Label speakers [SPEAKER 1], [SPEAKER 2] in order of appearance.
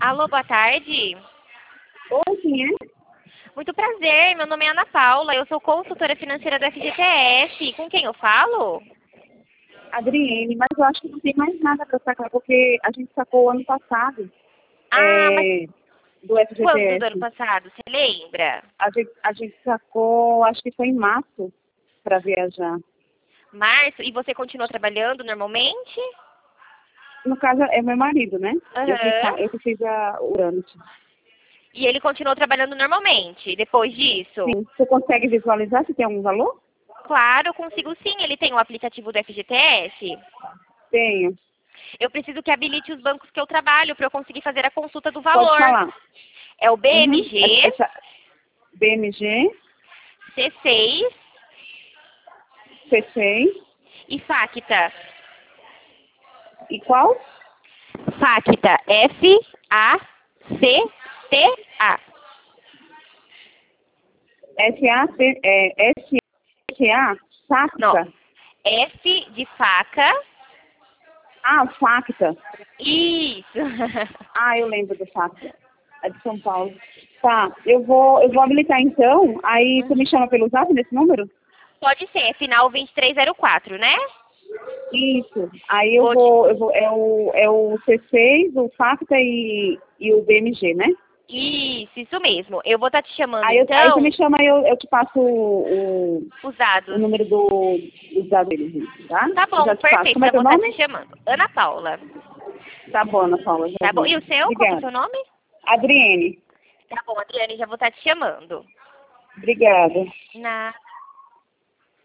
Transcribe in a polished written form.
[SPEAKER 1] Alô, boa tarde.
[SPEAKER 2] Oi, quem é?
[SPEAKER 1] Muito prazer, meu nome é Ana Paula, eu sou consultora financeira do FGTS. Com quem eu falo?
[SPEAKER 2] Adriene, mas eu acho que não tem mais nada para sacar, porque a gente sacou ano passado
[SPEAKER 1] Ah, mas
[SPEAKER 2] do
[SPEAKER 1] quando do ano
[SPEAKER 2] FGTS.
[SPEAKER 1] passado? Você lembra?
[SPEAKER 2] A gente sacou, acho que foi em março, para viajar.
[SPEAKER 1] Março? E você continua trabalhando normalmente?
[SPEAKER 2] No caso, é meu marido, né?
[SPEAKER 1] Aham.
[SPEAKER 2] Eu que fiz o trâmite.
[SPEAKER 1] E ele continuou trabalhando normalmente depois disso?
[SPEAKER 2] Sim, você consegue visualizar se tem algum valor?
[SPEAKER 1] Claro, eu consigo sim. Ele tem o aplicativo do FGTS.
[SPEAKER 2] Tenho.
[SPEAKER 1] Eu preciso que habilite os bancos que eu trabalho para eu conseguir fazer a consulta do
[SPEAKER 2] Pode
[SPEAKER 1] valor.
[SPEAKER 2] falar.
[SPEAKER 1] É o
[SPEAKER 2] Uhum.
[SPEAKER 1] BMG,
[SPEAKER 2] BMG,
[SPEAKER 1] C6
[SPEAKER 2] C6
[SPEAKER 1] e FACTA.
[SPEAKER 2] e qual?
[SPEAKER 1] FACTA, FACTA.
[SPEAKER 2] SA,
[SPEAKER 1] Não,
[SPEAKER 2] SACTA.
[SPEAKER 1] F de faca.
[SPEAKER 2] Ah, FACTA.
[SPEAKER 1] Isso.
[SPEAKER 2] Ah, eu lembro do FACTA. É de São Paulo. Tá, eu vou habilitar então. Aí tu me chama pelo zap nesse número?
[SPEAKER 1] Pode ser, final 2304, né?
[SPEAKER 2] Isso. Aí
[SPEAKER 1] Vou te...
[SPEAKER 2] é o C6, o FACTA e o BMG, né?
[SPEAKER 1] Isso mesmo. Eu vou estar te chamando
[SPEAKER 2] Aí tu me
[SPEAKER 1] então
[SPEAKER 2] chama e eu te passo
[SPEAKER 1] os
[SPEAKER 2] o
[SPEAKER 1] dados.
[SPEAKER 2] número dos dados deles, tá?
[SPEAKER 1] Tá
[SPEAKER 2] Eu
[SPEAKER 1] bom,
[SPEAKER 2] já te passo.
[SPEAKER 1] perfeito.
[SPEAKER 2] Como é
[SPEAKER 1] Já
[SPEAKER 2] teu
[SPEAKER 1] vou estar te
[SPEAKER 2] nome?
[SPEAKER 1] chamando. Ana Paula.
[SPEAKER 2] Tá bom, Ana Paula, já
[SPEAKER 1] Tá bom.
[SPEAKER 2] vi.
[SPEAKER 1] E o seu? Qual que é o
[SPEAKER 2] Obrigada.
[SPEAKER 1] seu nome?
[SPEAKER 2] Adriene,
[SPEAKER 1] Tá bom, Adriane, já vou estar te chamando.
[SPEAKER 2] obrigada.
[SPEAKER 1] Na